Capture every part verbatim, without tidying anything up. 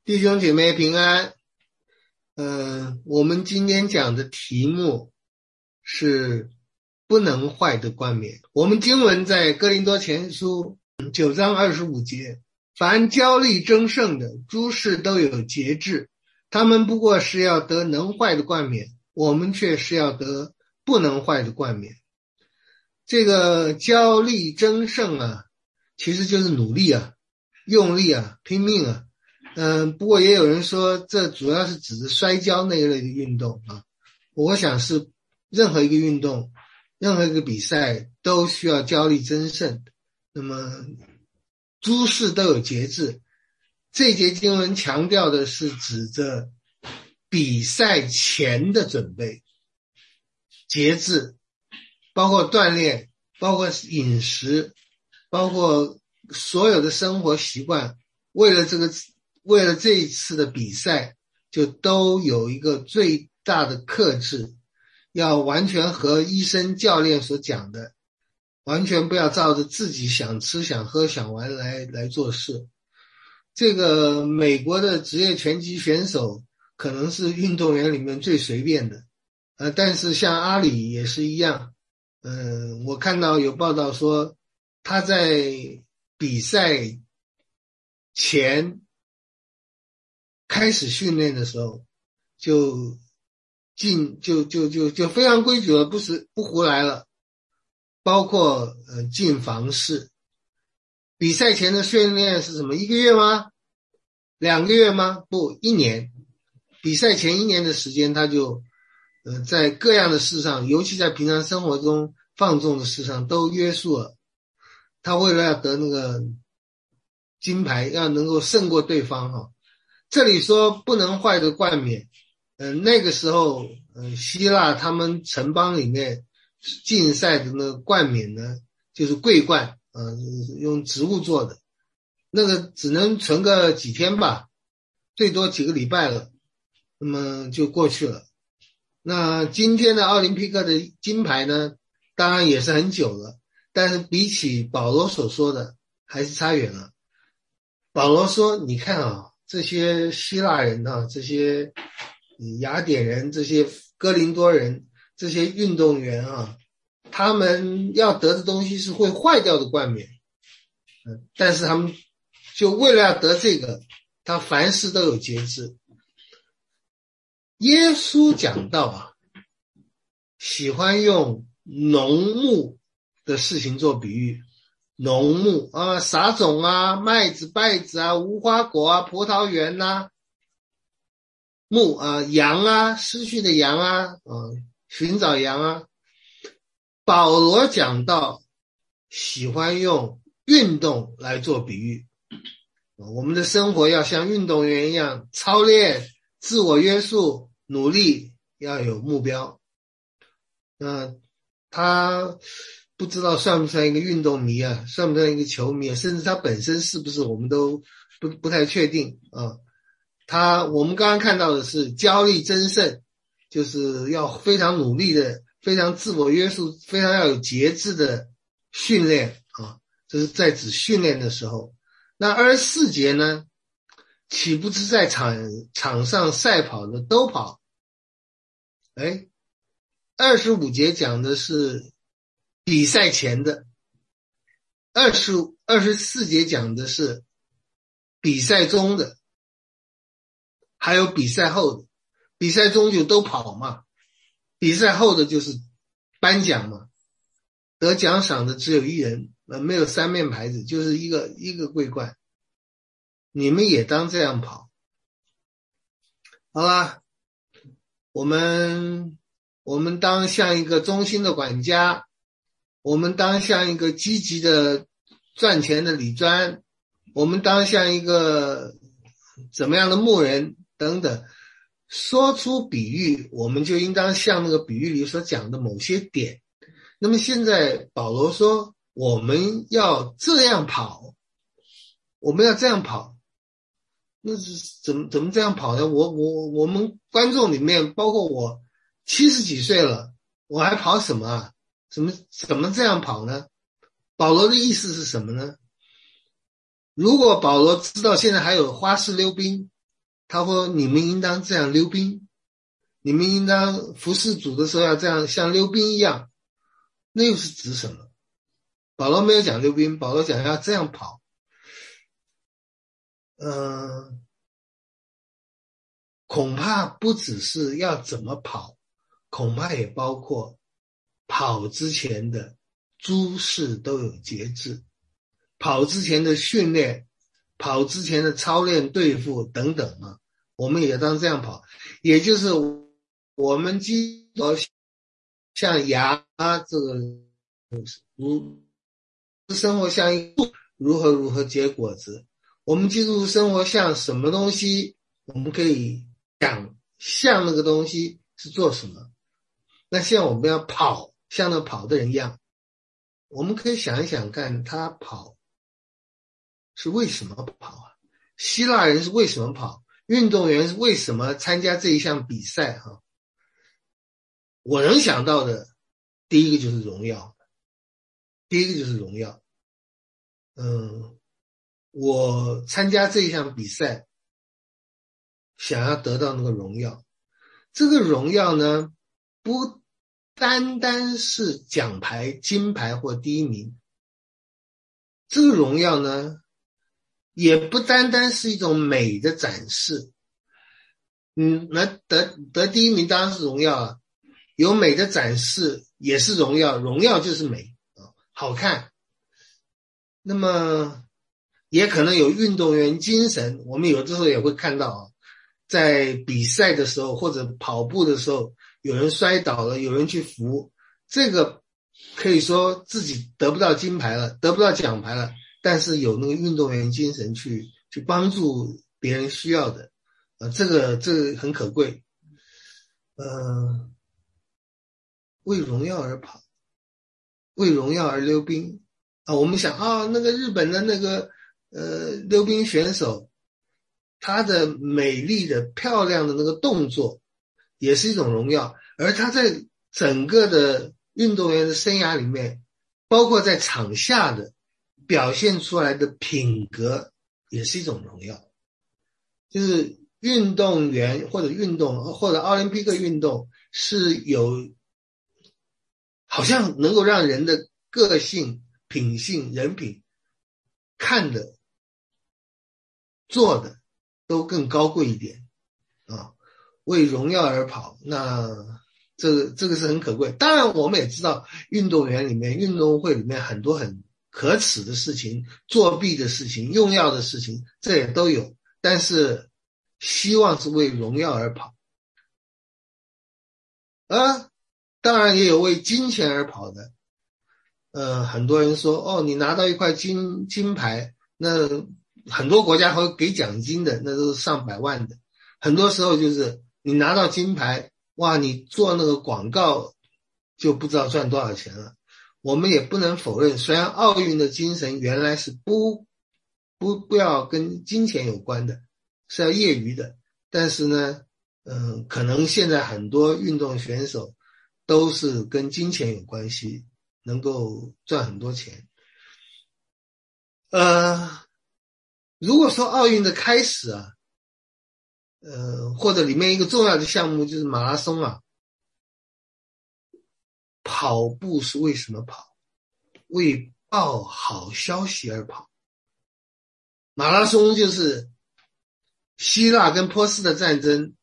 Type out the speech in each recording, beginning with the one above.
弟兄姐妹平安。呃，我们今天讲的题目是不能坏的冠冕。我们经文在哥林多前书九章二十五节，凡骄力争胜的，诸事都有节制，他们不过是要得能坏的冠冕，我们却是要得不能坏的冠冕。这个骄力争胜啊，其实就是努力啊，用力啊，拼命啊。嗯，不过也有人说这主要是指的摔跤那一类的运动啊。我想是任何一个运动，任何一个比赛都需要骄力争胜。那么诸事都有节制，这节经文强调的是指着比赛前的准备，节制，包括锻炼，包括饮食，包括所有的生活习惯，为了这个为了这一次的比赛，就都有一个最大的克制，要完全和医生教练所讲的，完全不要照着自己想吃想喝想玩来来做事。这个美国的职业拳击选手可能是运动员里面最随便的，呃，但是像阿里也是一样。嗯、呃，我看到有报道说他在比赛前开始训练的时候就进就就就就非常规矩了，不是不胡来了，包括呃进房室。比赛前的训练是什么？一个月吗？两个月吗？不，一年。比赛前一年的时间，他就呃在各样的事上，尤其在平常生活中放纵的事上都约束了。他为了要得那个金牌，要能够胜过对方哈。这里说不能坏的冠冕，嗯、呃，那个时候，呃，希腊他们城邦里面竞赛的那个冠冕呢，就是桂冠，呃，用植物做的，那个只能存个几天吧，最多几个礼拜了，那么就过去了。那今天的奥林匹克的金牌呢，当然也是很久了，但是比起保罗所说的，还是差远了。保罗说，你看啊，这些希腊人啊，这些雅典人，这些哥林多人，这些运动员啊，他们要得的东西是会坏掉的冠冕，嗯，但是他们就为了要得这个，他凡事都有节制。耶稣讲到啊，喜欢用农牧的事情做比喻。农牧啊，撒种啊，麦子、稗子啊，无花果啊，葡萄园啊，牧啊，羊啊，失去的羊啊，啊，寻找羊啊。保罗讲到喜欢用运动来做比喻，我们的生活要像运动员一样操练、自我约束、努力，要有目标。那他不知道算不算一个运动迷啊，算不算一个球迷啊，甚至他本身是不是我们都不不太确定啊。他我们刚刚看到的是骄力争胜，就是要非常努力的，非常自我约束，非常要有节制的训练啊，这是在指训练的时候。那二十四节呢，岂不是在场场上赛跑的都跑？哎，二十五节讲的是比赛前的，二十二十四节讲的是比赛中的，还有比赛后的。比赛中就都跑嘛，比赛后的就是颁奖嘛，得奖赏的只有一人，没有三面牌子，就是一个一个桂冠。你们也当这样跑。好啦，我们我们当像一个忠心的管家，我们当像一个积极的赚钱的理专，我们当像一个怎么样的牧人等等。说出比喻，我们就应当像那个比喻里所讲的某些点。那么现在保罗说我们要这样跑，我们要这样跑，那是怎么怎么这样跑呢？我我我们观众里面包括我七十几岁了，我还跑什么啊？怎么怎么这样跑呢？保罗的意思是什么呢？如果保罗知道现在还有花式溜冰， 他说你们应当这样溜冰，你们应当服侍主的时候要这样像溜冰一样，那又是指什么？保罗没有讲溜冰，保罗讲要这样跑。嗯、呃，恐怕不只是要怎么跑，恐怕也包括跑之前的诸事都有节制，跑之前的训练，跑之前的操练对付等等啊，我们也当这样跑。也就是我们基督像牙这个如生活像一树如何如何结果子，我们基督生活像什么东西，我们可以想像那个东西是做什么。那现在我们要跑像那跑的人一样，我们可以想一想看，他跑是为什么跑啊？希腊人是为什么跑？运动员是为什么参加这一项比赛啊？我能想到的第一个就是荣耀，第一个就是荣耀。嗯，我参加这一项比赛，想要得到那个荣耀。这个荣耀呢，不单单是奖牌、金牌或第一名，这个荣耀呢，也不单单是一种美的展示。嗯，那得得第一名当然是荣耀啊，有美的展示也是荣耀，荣耀就是美啊，好看。那么也可能有运动员精神，我们有的时候也会看到啊，在比赛的时候或者跑步的时候，有人摔倒了，有人去扶，这个可以说自己得不到金牌了，得不到奖牌了，但是有那个运动员精神去去帮助别人需要的，呃，这个这个很可贵。呃，为荣耀而跑，为荣耀而溜冰啊！我们想啊，那个日本的那个呃溜冰选手，他的美丽的漂亮的那个动作也是一种荣耀，而他在整个的运动员的生涯里面，包括在场下的表现出来的品格也是一种荣耀。就是运动员或者运动或者奥林匹克运动是有好像能够让人的个性、品性、人品看的、做的都更高贵一点啊，为荣耀而跑，那这个这个是很可贵。当然我们也知道运动员里面、运动会里面很多很可耻的事情，作弊的事情、用药的事情，这也都有，但是希望是为荣耀而跑。啊，当然也有为金钱而跑的。呃，很多人说，哦，你拿到一块金金牌，那很多国家会给奖金的，那都是上百万的。很多时候就是你拿到金牌，哇，你做那个广告就不知道赚多少钱了。我们也不能否认，虽然奥运的精神原来是不不不要跟金钱有关的，是要业余的，但是呢，嗯、呃，可能现在很多运动选手都是跟金钱有关系，能够赚很多钱。呃，如果说奥运的开始啊，呃，或者里面一个重要的项目就是马拉松啊，跑步是为什么跑？为报好消息而跑。马拉松就是希腊跟波斯的战争，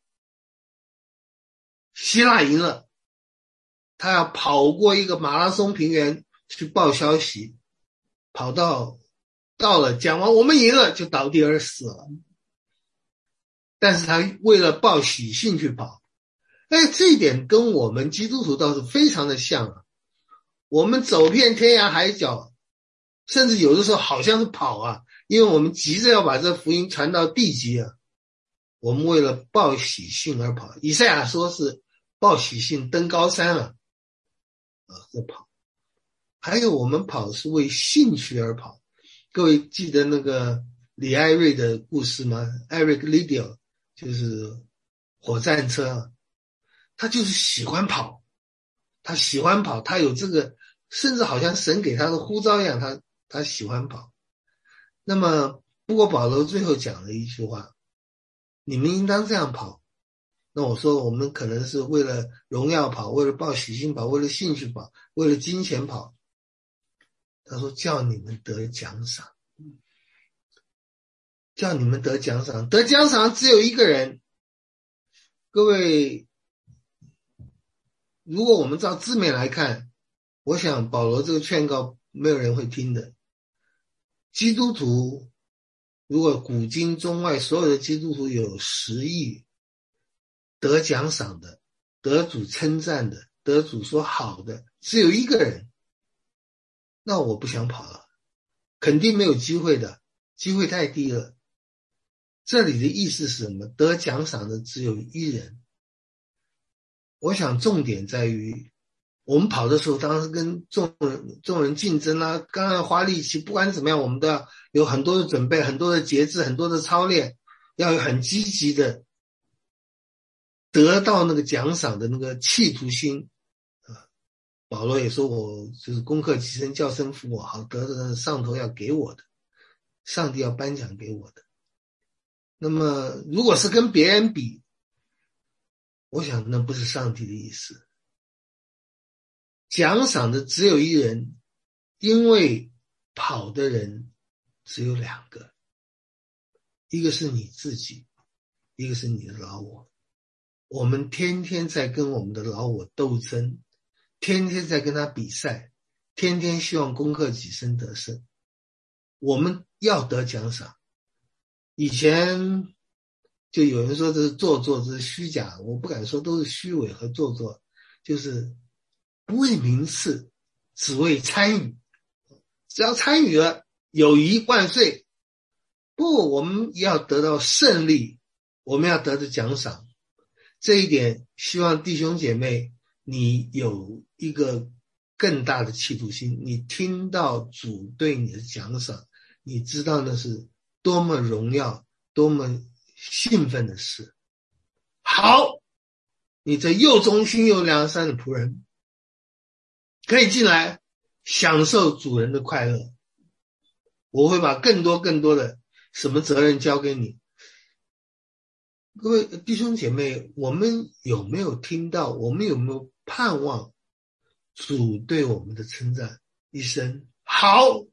希腊赢了，他要跑过一个马拉松平原去报消息，跑到到了讲完我们赢了就倒地而死了，但是他为了报喜讯去跑。哎，这一点跟我们基督徒倒是非常的像啊。我们走遍天涯海角，甚至有的时候好像是跑啊，因为我们急着要把这福音传到地极啊。我们为了报喜讯而跑，以赛亚说是报喜讯登高山啊，啊，这跑。还有我们跑是为兴趣而跑。各位记得那个李艾瑞的故事吗？ Eric Liddell 就是火战车啊，他就是喜欢跑，他喜欢跑，他有这个，甚至好像神给他的呼召一样，他他喜欢跑。那么不过保罗最后讲了一句话， 你们应当这样跑。那我说我们可能是为了荣耀跑，为了报喜心跑，为了兴趣跑，为了金钱跑。他说叫你们得奖赏，叫你们得奖赏，得奖赏只有一个人。各位，如果我们照字面来看，我想保罗这个劝告没有人会听的。基督徒，如果古今中外所有的基督徒有十亿得奖赏的，得主称赞的，得主说好的，只有一个人，那我不想跑了，肯定没有机会的，机会太低了。这里的意思是什么？得奖赏的只有一人。我想重点在于，我们跑的时候当然是跟众人众人竞争啊，当然要花力气，不管怎么样我们都要有很多的准备，很多的节制，很多的操练，要有很积极的得到那个奖赏的那个企图心啊。保罗也说我就是攻克己身，叫声服我，好得的上头要给我的，上帝要颁奖给我的。那么如果是跟别人比，我想那不是上帝的意思。奖赏的只有一人，因为跑的人只有两个，一个是你自己，一个是你的老我。我们天天在跟我们的老我斗争，天天在跟他比赛，天天希望攻克己身得胜。我们要得奖赏。以前就有人说这是做作，这是虚假，我不敢说都是虚伪和做作，就是不为名次，只为参与。只要参与了，友谊万岁。不，我们要得到胜利，我们要得到奖赏。这一点希望弟兄姐妹你有一个更大的企图心，你听到主对你的奖赏，你知道那是多么荣耀，多么兴奋的事。好，你这又忠心又良善的仆人可以进来享受主人的快乐。我会把更多更多的什么责任交给你。各位弟兄姐妹，我们有没有听到，我们有没有盼望主对我们的称赞一声好？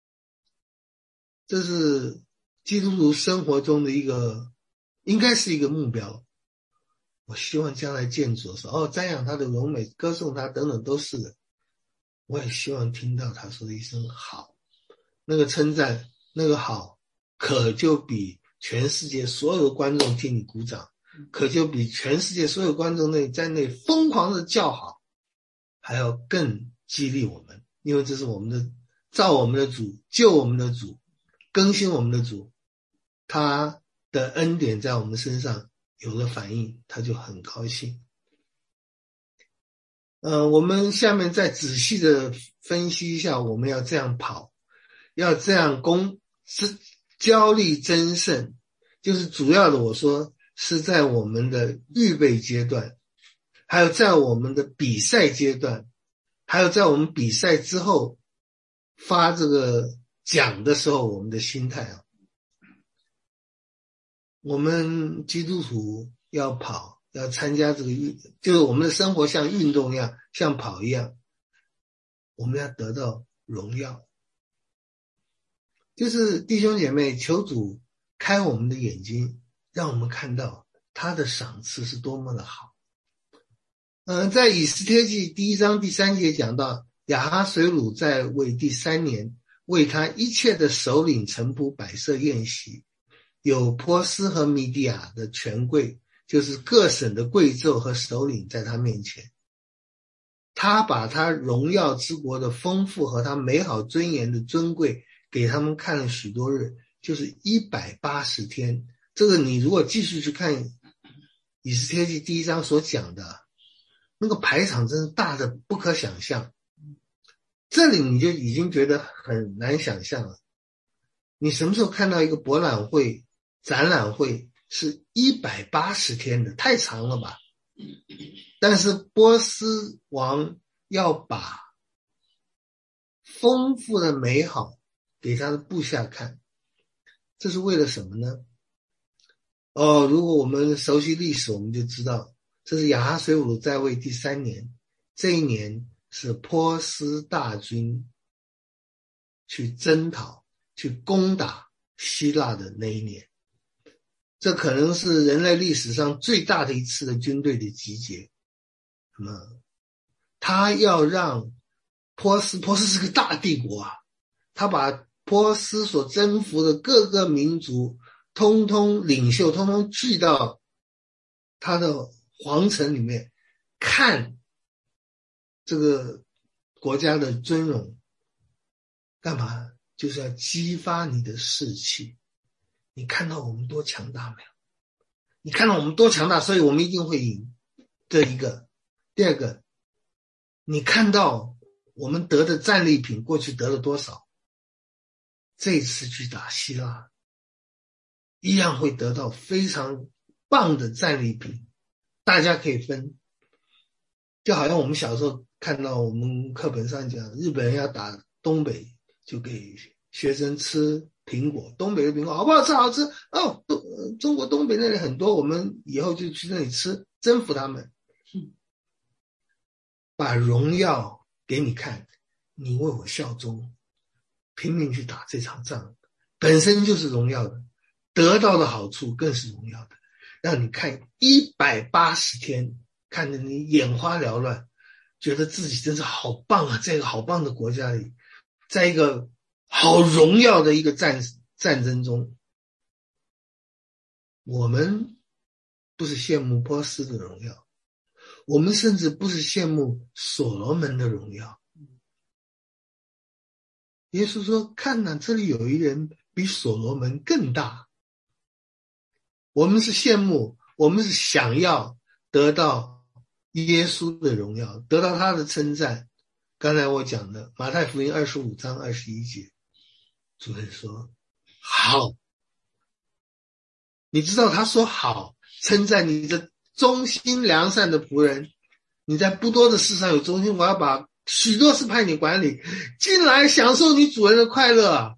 这是基督徒生活中的一个，应该是一个目标。我希望将来见主的时候，哦，瞻仰他的荣美，歌颂他等等都是的。我也希望听到他说一声好，那个称赞，那个好，可就比全世界所有的观众替你鼓掌，可就比全世界所有观众那在那疯狂的叫好还要更激励我们。因为这是我们的造我们的主，救我们的主，更新我们的主，他的恩典在我们身上有了反应，他就很高兴。呃，我们下面再仔细的分析一下，我们要这样跑，要这样攻，是焦力争胜，就是主要的我说是在我们的预备阶段，还有在我们的比赛阶段，还有在我们比赛之后发这个奖的时候我们的心态啊。我们基督徒要跑，要参加这个运，就是我们的生活像运动一样，像跑一样，我们要得到荣耀。就是弟兄姐妹，求主开我们的眼睛，让我们看到他的赏赐是多么的好。嗯、呃，在以斯帖记第一章第三节讲到，亚哈水鲁在位第三年，为他一切的首领臣仆摆设宴席，有波斯和米底亚的权贵，就是各省的贵胄和首领在他面前。他把他荣耀之国的丰富和他美好尊严的尊贵给他们看了许多日，就是一百八十天。这个你如果继续去看以斯帖记第一章所讲的，那个排场真是大的不可想象。这里你就已经觉得很难想象了。你什么时候看到一个博览会、展览会是一百八十天的？太长了吧。但是波斯王要把丰富的美好给他的部下看，这是为了什么呢？ 哦，如果我们熟悉历史，我们就知道这是亚哈随鲁在位第三年，这一年是波斯大军去征讨、去攻打希腊的那一年。这可能是人类历史上最大的一次的军队的集结。那么他要让波斯，波斯是个大帝国啊，他把波斯所征服的各个民族通通领袖通通聚到他的皇城里面，看这个国家的尊荣，干嘛？就是要激发你的士气。你看到我们多强大没有？你看到我们多强大，所以我们一定会赢。这一个。第二个，你看到我们得的战利品过去得了多少，这次去打希腊一样会得到非常棒的战利品，大家可以分。就好像我们小时候看到我们课本上讲日本人要打东北，就给学生吃苹果，东北的苹果好不好吃？好吃哦，中国东北那里很多，我们以后就去那里吃，征服他们，把荣耀给你看，你为我效忠，拼命去打这场仗，本身就是荣耀的，得到的好处更是荣耀的，让你看一百八十天，看得你眼花缭乱，觉得自己真是好棒啊，在一个好棒的国家里，在一个好荣耀的一个战战争中。我们不是羡慕波斯的荣耀，我们甚至不是羡慕所罗门的荣耀。耶稣说，看哪，这里有一人比所罗门更大。我们是羡慕，我们是想要得到耶稣的荣耀，得到他的称赞。刚才我讲的马太福音二十五章二十一节，主人说好，你知道他说好，称赞你这忠心良善的仆人，你在不多的事上有忠心，我要把许多事派你管理，进来享受你主人的快乐啊。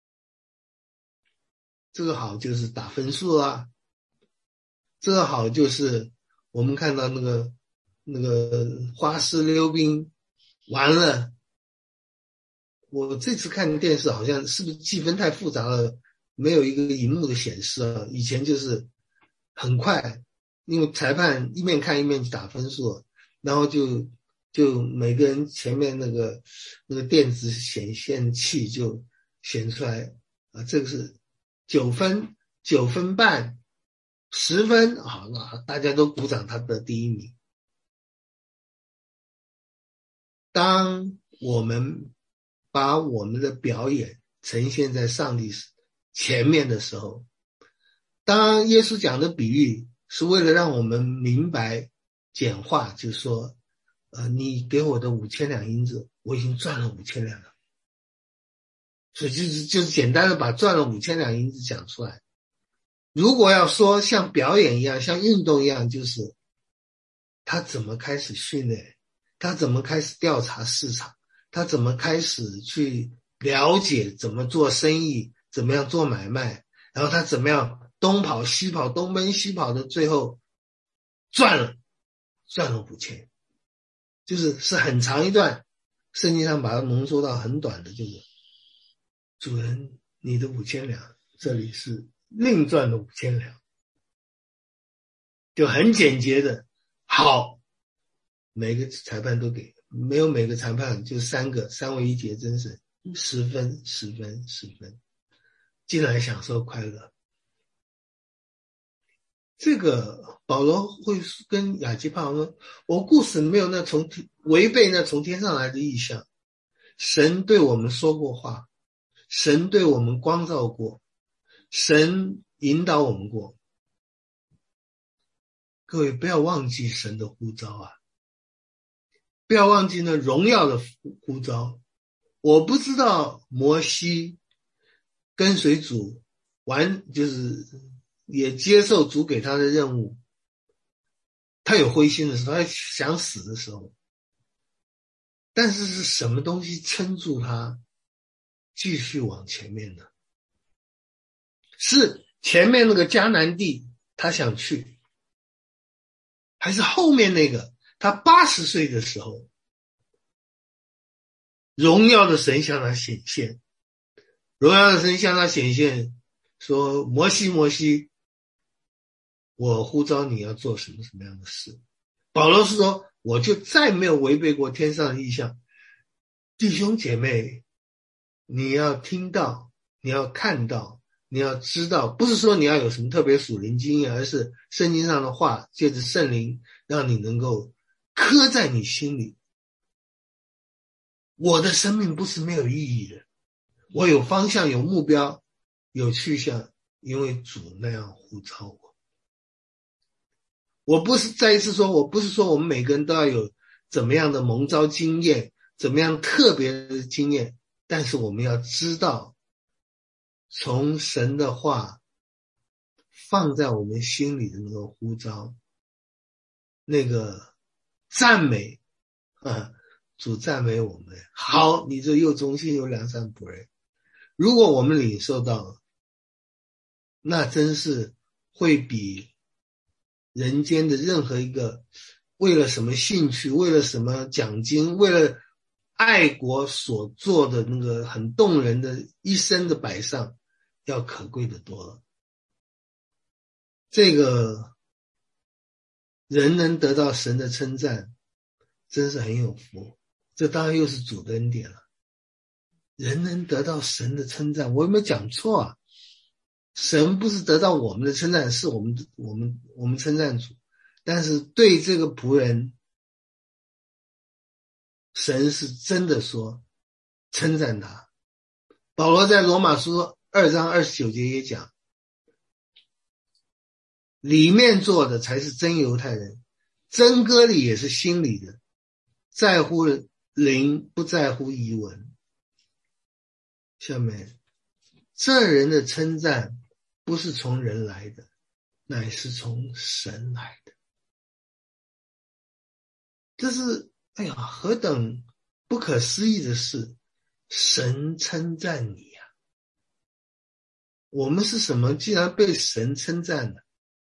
这个好就是打分数啊，这个好就是我们看到那个那个花式溜冰完了，我这次看电视好像是不是计分太复杂了，没有一个荧幕的显示啊，以前就是很快，因为裁判一面看一面去打分数，然后就就每个人前面那个那个电子显现器就显出来啊，这个是九分九分半十分啊，那大家都鼓掌他得第一名。当我们把我们的表演呈现在上帝前面的时候，当耶稣讲的比喻是为了让我们明白简化，就是说呃，你给我的五千两银子，我已经赚了五千两了。所以就是就是简单的把赚了五千两银子讲出来。如果要说像表演一样，像运动一样，就是他怎么开始训练，他怎么开始调查市场，他怎么开始去了解怎么做生意，怎么样做买卖，然后他怎么样东跑西跑，东奔西跑的，最后赚了赚了五千。就是是很长一段，圣经上把它浓缩到很短的，就是主人你的五千两，这里是另赚了五千两，就很简洁的好，每个裁判都给，没有每个裁判就三个，三位一节真是十分十分十分，进来享受快乐。这个保罗会跟亚基帕说，我故事没有那从违背那从天上来的意象，神对我们说过话，神对我们光照过，神引导我们过。各位不要忘记神的呼召啊，不要忘记那荣耀的呼召。我不知道摩西跟随主完就是也接受主给他的任务，他有灰心的时候，他想死的时候，但是是什么东西撑住他继续往前面的？是前面那个迦南地他想去，还是后面那个他八十岁的时候，荣耀的神向他显现，荣耀的神向他显现说，摩西摩西，我呼召你要做什么什么样的事。保罗是说，我就再没有违背过天上的意象。弟兄姐妹，你要听到，你要看到，你要知道，不是说你要有什么特别属灵经验，而是圣经上的话借着圣灵让你能够刻在你心里。我的生命不是没有意义的，我有方向，有目标，有去向，因为主那样呼召我。我不是再一次说，我不是说我们每个人都要有怎么样的蒙召经验，怎么样特别的经验，但是我们要知道，从神的话放在我们心里的那个呼召，那个赞美啊，主赞美我们，好，你这又忠心又良善仆人。如果我们领受到了，那真是会比人间的任何一个为了什么兴趣，为了什么奖金，为了爱国所做的那个很动人的一生的摆上要可贵的多了。这个人能得到神的称赞，真是很有福，这当然又是主的恩典了。人能得到神的称赞，我有没有讲错啊？神不是得到我们的称赞，是我们我们我们称赞主，但是对这个仆人，神是真的说称赞他。保罗在罗马书二章二十九节也讲，里面做的才是真犹太人，真割礼也是心里的，在乎灵不在乎仪文。下面，这人的称赞不是从人来的，乃是从神来的。这是哎呀，何等不可思议的事，神称赞你呀、啊！我们是什么？既然被神称赞了，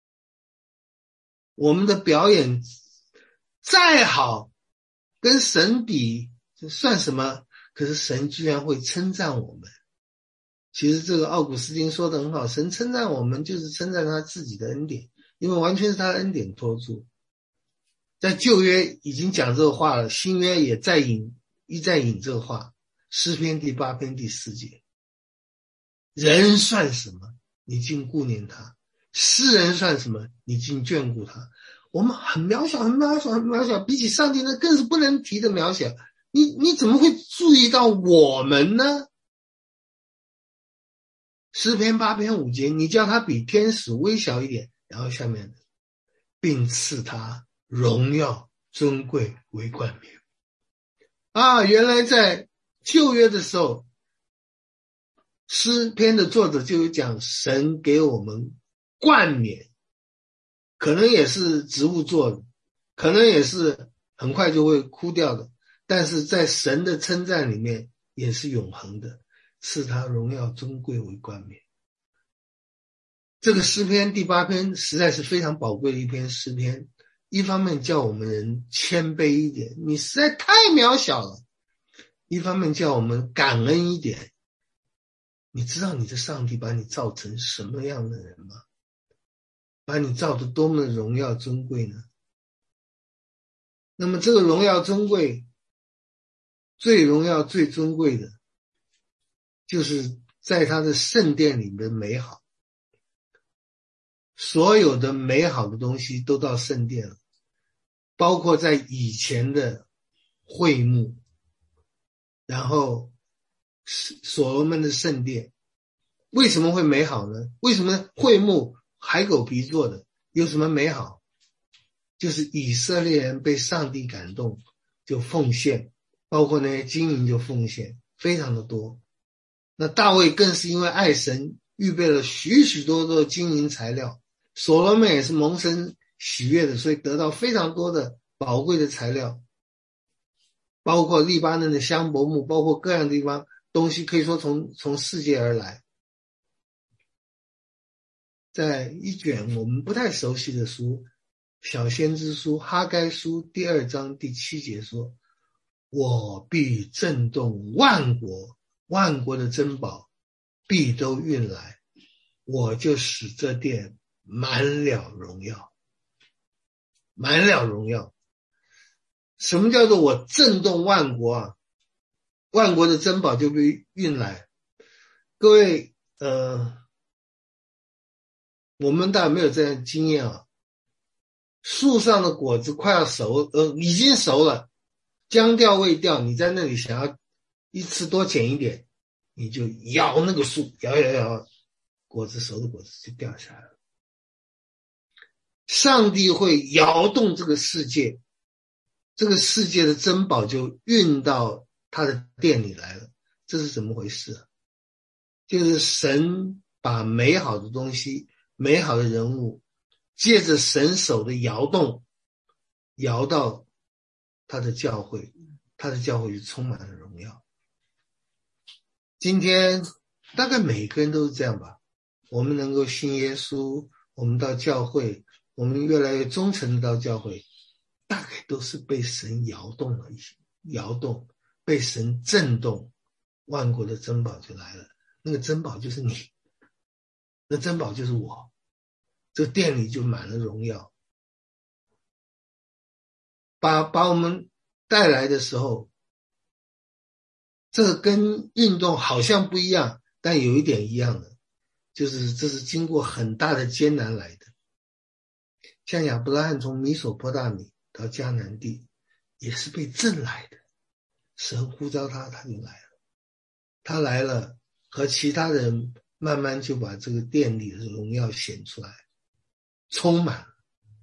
我们的表演再好，跟神比这算什么？可是神居然会称赞我们。其实这个奥古斯丁说得很好，神称赞我们就是称赞他自己的恩典，因为完全是他的恩典托住。在旧约已经讲这个话了，新约也在引一再引这个话，诗篇第八篇第四节，人算什么你竟顾念他，世人算什么你竟眷顾他。我们很渺小很渺小很渺小，比起上帝那更是不能提的渺小，你你怎么会注意到我们呢？诗篇八篇五节，你叫他比天使微小一点，然后下面并赐他荣耀尊贵为冠冕。啊，原来在旧约的时候，诗篇的作者就有讲神给我们冠冕，可能也是植物做的，可能也是很快就会枯掉的，但是在神的称赞里面也是永恒的，赐他荣耀尊贵为冠冕。这个诗篇第八篇实在是非常宝贵的一篇诗篇，一方面叫我们人谦卑一点，你实在太渺小了；一方面叫我们感恩一点，你知道你的上帝把你造成什么样的人吗？把你造得多么的荣耀尊贵呢？那么这个荣耀尊贵，最荣耀最尊贵的，就是在他的圣殿里的美好。所有的美好的东西都到圣殿了，包括在以前的会幕，然后所罗门的圣殿为什么会美好呢？为什么会幕海狗皮做的有什么美好？就是以色列人被上帝感动就奉献，包括那些金银就奉献，非常的多。那大卫更是因为爱神预备了许许多多的金银材料，所罗门也是蒙神喜悦的，所以得到非常多的宝贵的材料，包括黎巴嫩的香柏木，包括各样的地方东西，可以说从从世界而来。 在一卷我们不太熟悉的书小先知书哈该书第二章第七节说，我必震动万国，万国的珍宝必都运来，我就使这殿满了荣耀。满了荣耀。什么叫做我震动万国啊？万国的珍宝就被运来。各位呃，我们大家没有这样的经验啊。树上的果子快要熟，呃，已经熟了，将掉未掉，你在那里想要一次多捡一点，你就摇那个树，摇摇摇，果子熟的果子就掉下来了。上帝会摇动这个世界，这个世界的珍宝就运到他的殿里来了。这是怎么回事啊？就是神把美好的东西，美好的人物，借着神手的摇动，摇到他的教会，他的教会就充满了荣耀。今天大概每个人都是这样吧，我们能够信耶稣，我们到教会，我们越来越忠诚的到教会，大概都是被神摇动了一些，摇动，被神震动，万国的珍宝就来了。那个珍宝就是你，那珍宝就是我，这店里就满了荣耀。把把我们带来的时候，这个跟运动好像不一样，但有一点一样的，就是这是经过很大的艰难来的。像亚伯拉罕从米索波大米到迦南地，也是被震来的，神呼召他，他就来了。他来了，和其他人慢慢就把这个殿里的荣耀显出来，充满了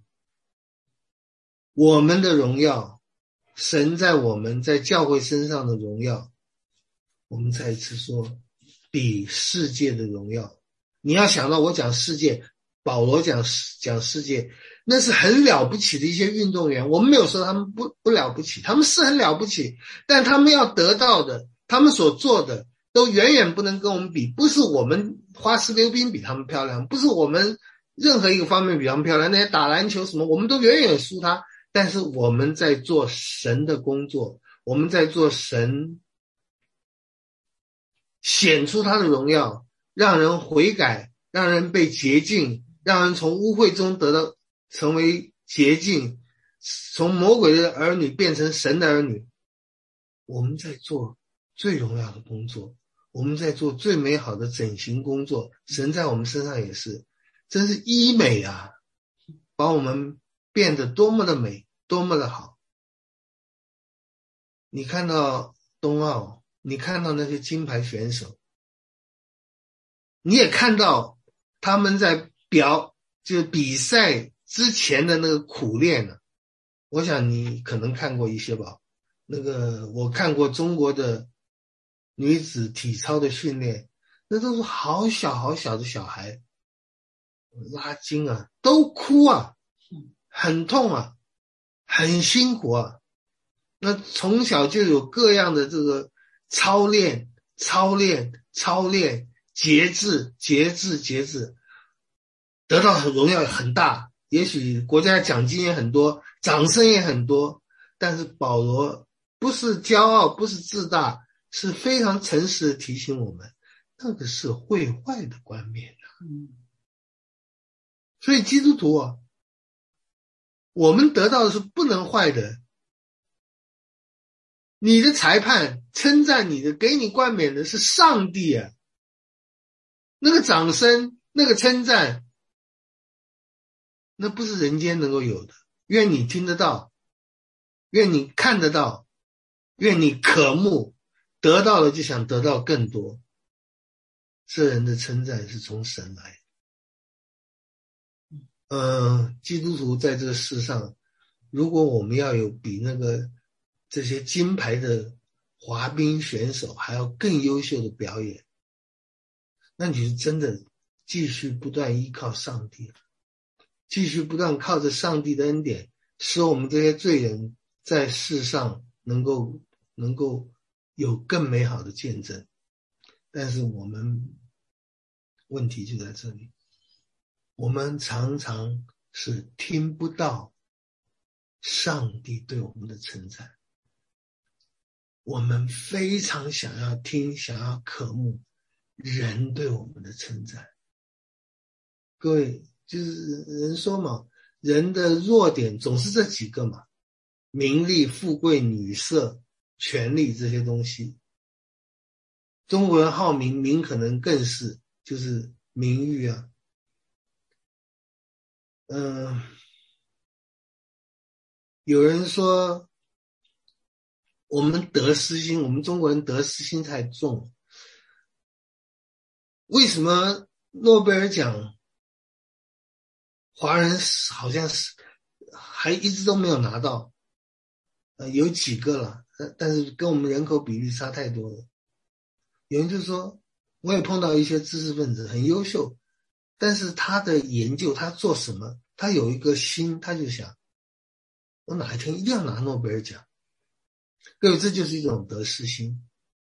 我们的荣耀，神在我们在教会身上的荣耀。我们再一次说，比世界的荣耀。你要想到我讲世界，保罗讲讲世界，那是很了不起的一些运动员，我们没有说他们不不了不起，他们是很了不起，但他们要得到的，他们所做的都远远不能跟我们比。不是我们花式溜冰比他们漂亮，不是我们任何一个方面比他们漂亮，那些打篮球什么我们都远远输他，但是我们在做神的工作，我们在做神显出他的荣耀，让人悔改，让人被洁净，让人从污秽中得到成为洁净，从魔鬼的儿女变成神的儿女。我们在做最荣耀的工作，我们在做最美好的整形工作，神在我们身上也是，真是医美啊，把我们变得多么的美，多么的好。你看到冬奥，你看到那些金牌选手，你也看到他们在表就是比赛之前的那个苦练呢。我想你可能看过一些吧，那个我看过中国的女子体操的训练，那都是好小好小的小孩，拉筋啊，都哭啊，很痛啊，很辛苦啊。那从小就有各样的这个操练操练操练节制节制节制，得到荣耀很大，也许国家奖金也很多，掌声也很多，但是保罗不是骄傲，不是自大，是非常诚实的提醒我们，那个是会坏的冠冕啊。所以基督徒啊，我们得到的是不能坏的。你的裁判称赞你的，给你冠冕的是上帝啊，那个掌声，那个称赞，那不是人间能够有的。愿你听得到，愿你看得到，愿你渴慕，得到了就想得到更多。这人的称赞是从神来的。呃，基督徒在这个世上，如果我们要有比那个这些金牌的滑冰选手还要更优秀的表演，那你是真的继续不断依靠上帝，继续不断靠着上帝的恩典，使我们这些罪人在世上能够能够有更美好的见证。但是我们问题就在这里， 我们常常是听不到上帝对我们的称赞，我们非常想要听，想要渴慕人对我们的称赞。各位，就是人说嘛，人的弱点总是这几个嘛，名利、富贵、女色、权力这些东西。中国人好名，名可能更是，就是名誉啊。嗯、呃，有人说我们得失心，我们中国人得失心太重。为什么诺贝尔奖华人好像是还一直都没有拿到？呃，有几个了，但是跟我们人口比例差太多了。有人就说，我也碰到一些知识分子很优秀，但是他的研究，他做什么，他有一个心，他就想，我哪一天一定要拿诺贝尔奖。各位，这就是一种得失心。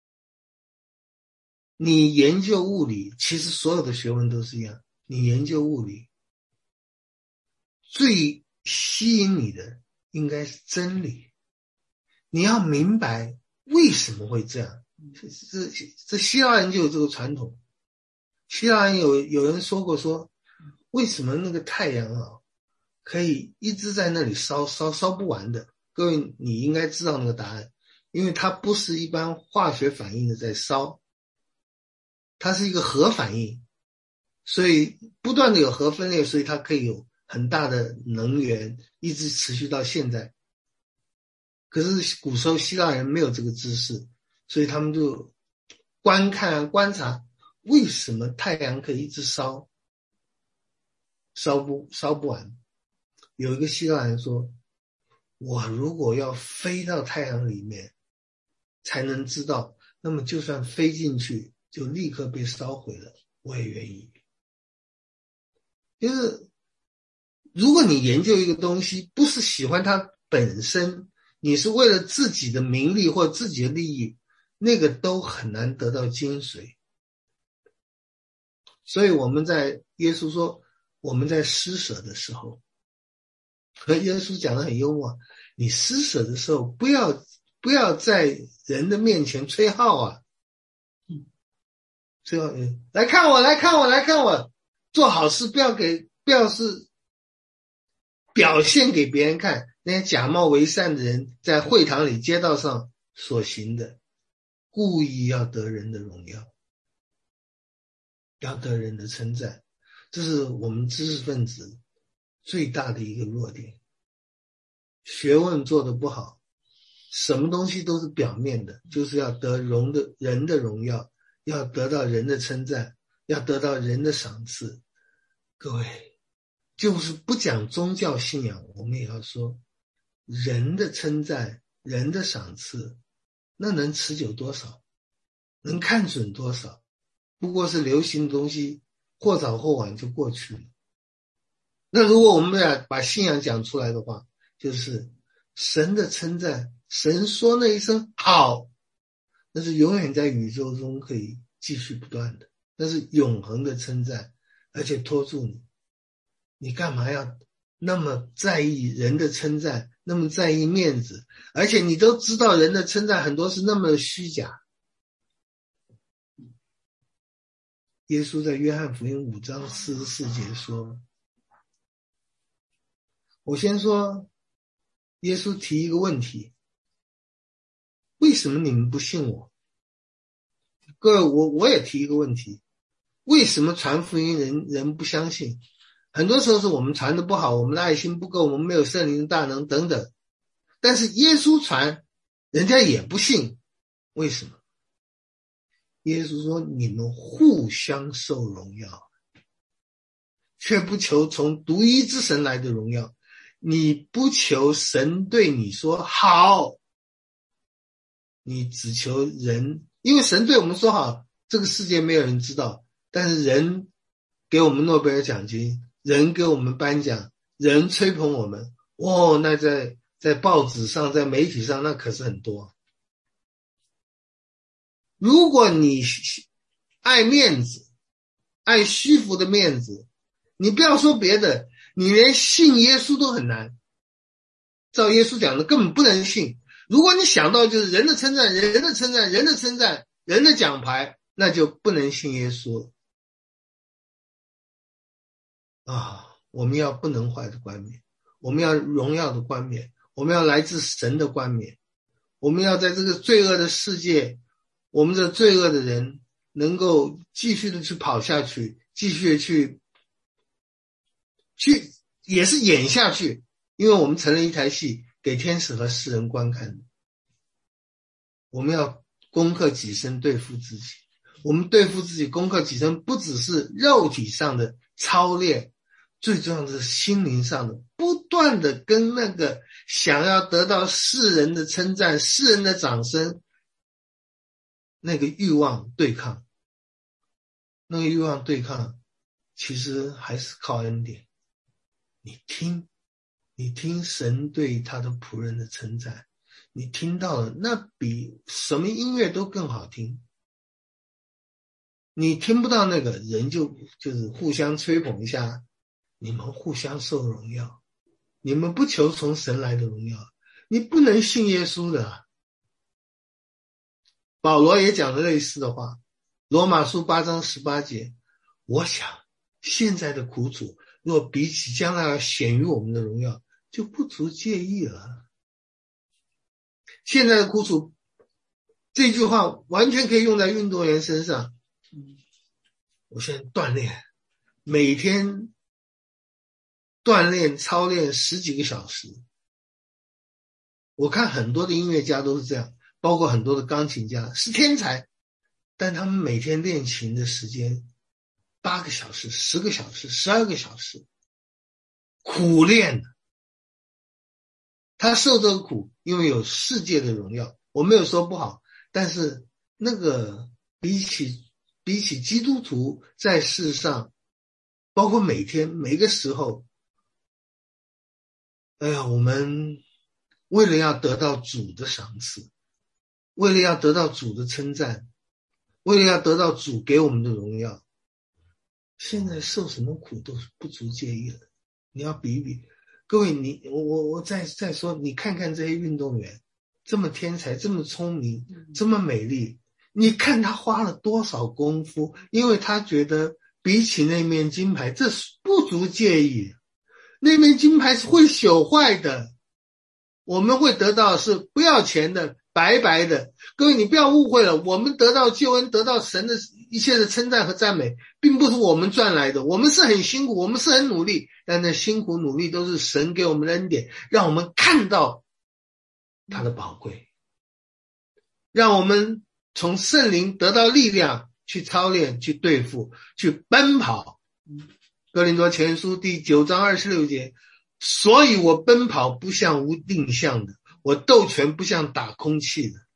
你研究物理，其实所有的学问都是一样，你研究物理，最吸引你的应该是真理。你要明白为什么会这样。这这希腊人就有这个传统。希腊人有有人说过说，为什么那个太阳啊可以一直在那里烧烧烧不完的？各位你应该知道那个答案，因为它不是一般化学反应的在烧，它是一个核反应，所以不断的有核分裂，所以它可以有很大的能源一直持续到现在。可是古时候希腊人没有这个知识，所以他们就观看观察为什么太阳可以一直烧烧不烧不完。有一个希腊人说，我如果要飞到太阳里面才能知道，那么就算飞进去就立刻被烧毁了，我也愿意。就是如果你研究一个东西不是喜欢它本身，你是为了自己的名利或自己的利益，那个都很难得到精髓。所以我们在耶稣说我们在施舍的时候，和耶稣讲得很幽默，你施舍的时候不要不要在人的面前吹号啊，吹号，来看我来看我来看我，做好事不要给不要是表现给别人看，那些假冒为善的人在会堂里街道上所行的，故意要得人的荣耀，要得人的称赞，这是我们知识分子最大的一个弱点。学问做得不好，什么东西都是表面的，就是要得荣的人的荣耀，要得到人的称赞，要得到人的赏赐。各位，就是不讲宗教信仰，我们也要说人的称赞，人的赏赐，那能持久多少？能看准多少？不过是流行的东西，或早或晚就过去了。那如果我们俩把信仰讲出来的话，就是神的称赞，神说那一声好，那是永远在宇宙中可以继续不断的，那是永恒的称赞，而且拖住你。你干嘛要那么在意人的称赞，那么在意面子？而且你都知道人的称赞很多是那么虚假。耶稣在约翰福音五章四十四节说，我先说耶稣提一个问题，为什么你们不信我？各位，我我也提一个问题，为什么传福音人人不相信？很多时候是我们传的不好，我们的爱心不够，我们没有圣灵的大能等等。但是耶稣传，人家也不信，为什么？耶稣说，你们互相受荣耀，却不求从独一之神来的荣耀。你不求神对你说好，你只求人，因为神对我们说好，这个世界没有人知道，但是人给我们诺贝尔奖金，人给我们颁奖，人吹捧我们，哦，那在在报纸上，在媒体上，那可是很多。如果你爱面子，爱虚浮的面子， 你不要说别的，你连信耶稣都很难。照耶稣讲的，根本不能信。如果你想到就是人的称赞，人的称赞，人的称赞，人的奖牌，那就不能信耶稣了。啊，我们要不能坏的冠冕，我们要荣耀的冠冕，我们要来自神的冠冕，我们要在这个罪恶的世界，我们的罪恶的人能够继续的去跑下去，继续的去去也是演下去，因为我们成了一台戏给天使和世人观看的。我们要攻克己身，对付自己。我们对付自己，攻克己身，不只是肉体上的操练，最重要的是心灵上的，不断的跟那个想要得到世人的称赞、世人的掌声那个欲望对抗。那个欲望对抗其实还是靠恩典。你听你听神对他的仆人的称赞，你听到了，那比什么音乐都更好听。你听不到那个人就就是互相吹捧一下，你们互相受荣耀，你们不求从神来的荣耀，你不能信耶稣的。保罗也讲了类似的话，罗马书八章十八节，我想现在的苦楚若比起将来要显于我们的荣耀，就不足介意了。现在的苦楚这句话完全可以用在运动员身上。我现在锻炼，每天锻炼操练十几个小时。我看很多的音乐家都是这样，包括很多的钢琴家是天才，但他们每天练琴的时间八个小时、十个小时、十二个小时，苦练的。他受这个苦，因为有世界的荣耀，我没有说不好，但是那个比起比起基督徒在世上，包括每天每个时候，哎呀，我们为了要得到主的赏赐，为了要得到主的称赞，为了要得到主给我们的荣耀，现在受什么苦都是不足介意的。你要比一比，各位，你我我我再再说，你看看这些运动员，这么天才，这么聪明，这么美丽，你看他花了多少功夫，因为他觉得比起那面金牌，这是不足介意。那面金牌是会朽坏的，我们会得到是不要钱的，白白的。各位，你不要误会了，我们得到救恩，得到神的一切的称赞和赞美，并不是我们赚来的，我们是很辛苦，我们是很努力，但那辛苦努力都是神给我们的恩典，让我们看到他的宝贵，让我们从圣灵得到力量，去操练，去对付，去奔跑。哥林多前书第九章二十六节，所以我奔跑不像无定向的，我斗拳不像打空气的，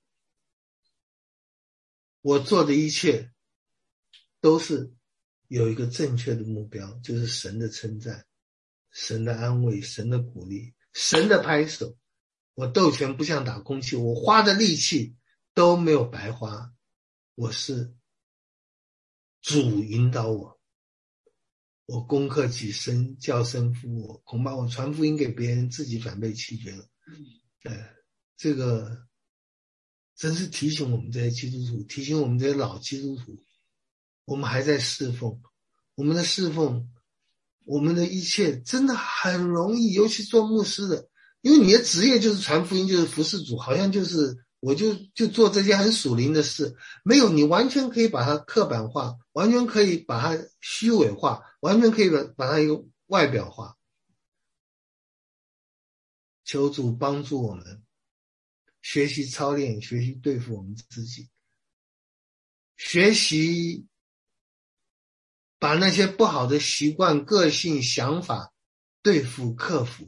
我做的一切都是有一个正确的目标，就是神的称赞，神的安慰，神的鼓励，神的拍手。我斗拳不像打空气，我花的力气都没有白花，我是主引导我，我攻克己身，叫声服我，恐怕我传福音给别人，自己反被弃绝了。呃，这个真是提醒我们这些基督徒，提醒我们这些老基督徒，我们还在侍奉，我们的侍奉，我们的一切真的很容易，尤其做牧师的，因为你的职业就是传福音，就是服侍主，好像就是我就就做这些很属灵的事，没有，你完全可以把它刻板化，完全可以把它虚伪化，完全可以把把它一个外表化。求主帮助我们学习操练，学习对付我们自己，学习把那些不好的习惯、个性、想法对付克服。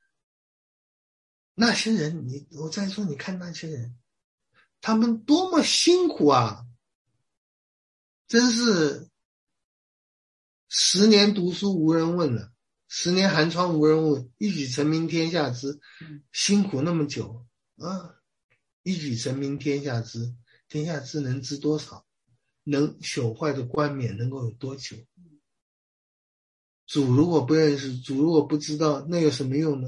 那些人，你我再说，你看那些人，他们多么辛苦啊！真是十年读书无人问了，十年寒窗无人问，一举成名天下知。辛苦那么久啊，一举成名天下知，天下知能知多少？能朽坏的冠冕能够有多久？ 主如果不认识，主如果不知道，那有什么用呢？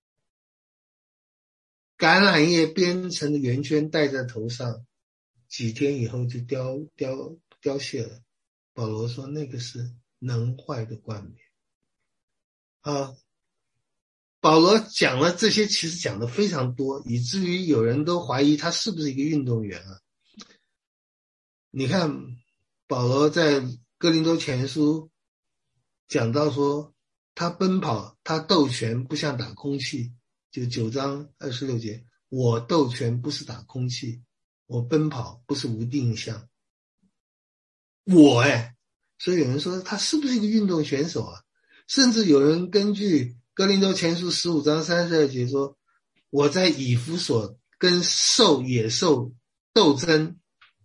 橄榄叶编成的圆圈戴在头上，几天以后就凋凋凋谢了。保罗说那个是能坏的冠冕啊。保罗讲了这些，其实讲的非常多，以至于有人都怀疑他是不是一个运动员啊。你看保罗在哥林多前书讲到说，他奔跑他斗拳不像打空气，就九章二十六节，我斗拳不是打空气，我奔跑不是无定向。我哎，所以有人说他是不是一个运动选手啊？甚至有人根据哥林多前书十五章三十二节说，我在以弗所跟兽野兽斗争。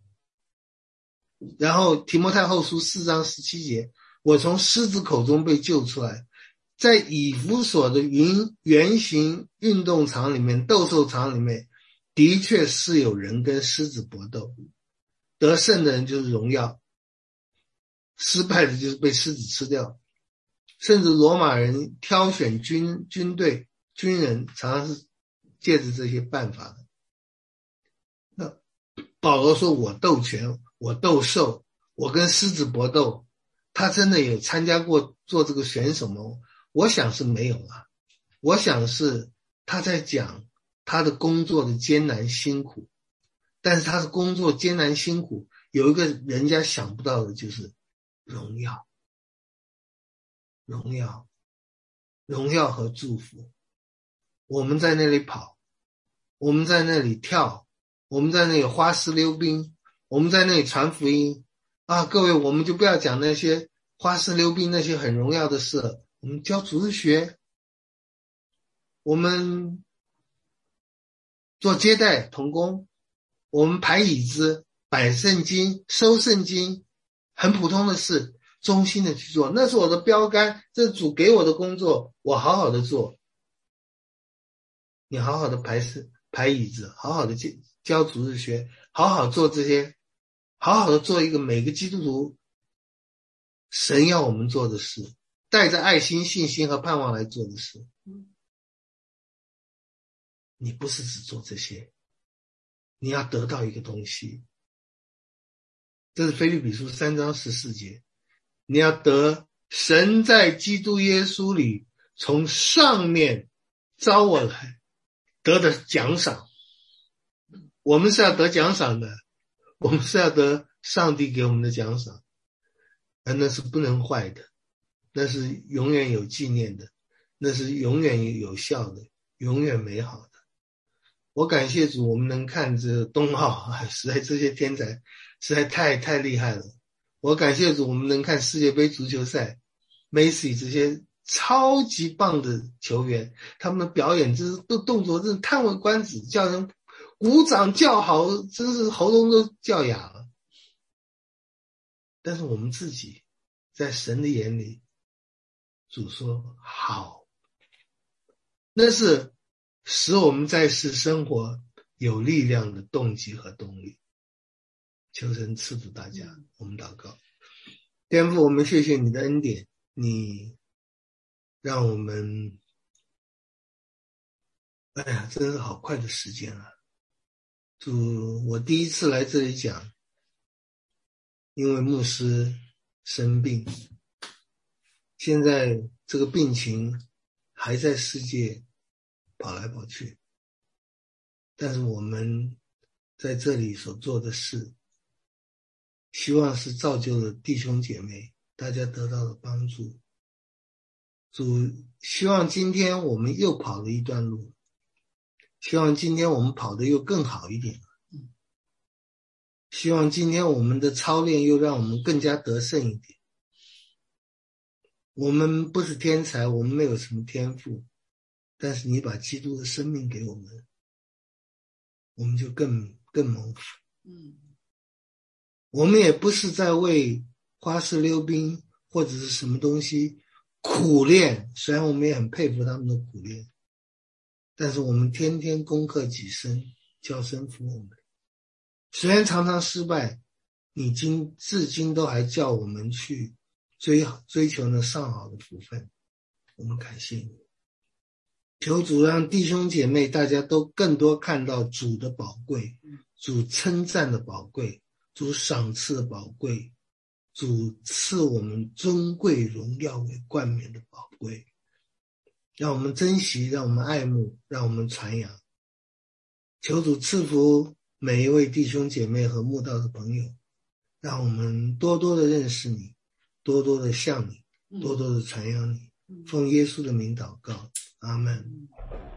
然后提摩太后书四章十七节，我从狮子口中被救出来。在以弗所的云圆形运动场里面，斗兽场里面，的确是有人跟狮子搏斗，得胜的人就是荣耀，失败的就是被狮子吃掉。甚至罗马人挑选军军队军人常常是借着这些办法的。那保罗说我斗拳，我斗兽，我跟狮子搏斗，他真的有参加过做这个选手吗？我想是没有啦。我想是他在讲他的工作的艰难辛苦，但是他的工作艰难辛苦有一个人家想不到的，就是荣耀，荣耀，荣耀和祝福。我们在那里跑，我们在那里跳，我们在那里花式溜冰，我们在那里传福音啊！各位，我们就不要讲那些花式溜冰那些很荣耀的事了，我们教主日学，我们做接待同工，我们排椅子、摆圣经、收圣经，很普通的事，忠心的去做，那是我的标杆，这是主给我的工作，我好好的做。你好好的排事排椅子，好好的教主日学，好好做这些，好好的做一个每个基督徒神要我们做的事，带着爱心、信心和盼望来做的事。你不是只做这些，你要得到一个东西。这是腓立比书三章十四节，你要得神在基督耶稣里从上面招我来得的奖赏。我们是要得奖赏的，我们是要得上帝给我们的奖赏，而那是不能坏的，那是永远有纪念的，那是永远有效的，永远美好的。我感谢主，我们能看这冬奥，实在这些天才实在太太厉害了。我感谢主，我们能看世界杯足球赛，梅西这些超级棒的球员，他们的表演这动动作真是叹为观止，叫人鼓掌叫好，真是喉咙都叫哑了。但是我们自己在神的眼里，主说好，那是使我们在世生活有力量的动机和动力。求神赐福大家，我们祷告。天父，我们谢谢你的恩典，你让我们，哎呀，真是好快的时间啊！主，我第一次来这里讲，因为牧师生病，现在这个病情还在世界跑来跑去，但是我们在这里所做的事，希望是造就了弟兄姐妹，大家得到了帮助。主，希望今天我们又跑了一段路，希望今天我们跑得又更好一点，希望今天我们的操练又让我们更加得胜一点。我们不是天才，我们没有什么天赋，但是你把基督的生命给我们，我们就更更蒙福。嗯，我们也不是在为花式溜冰或者是什么东西苦练，虽然我们也很佩服他们的苦练，但是我们天天攻克己身，叫神服我们。虽然常常失败，你今至今都还叫我们去追追求那上好的福分。我们感谢你，求主让弟兄姐妹大家都更多看到主的宝贵，主称赞的宝贵，主赏赐的宝贵，主赐我们尊贵荣耀为冠冕的宝贵，让我们珍惜，让我们爱慕，让我们传扬。求主赐福每一位弟兄姐妹和慕道的朋友，让我们多多的认识你，多多的向你，多多的传扬你。奉耶稣的名祷告，阿们。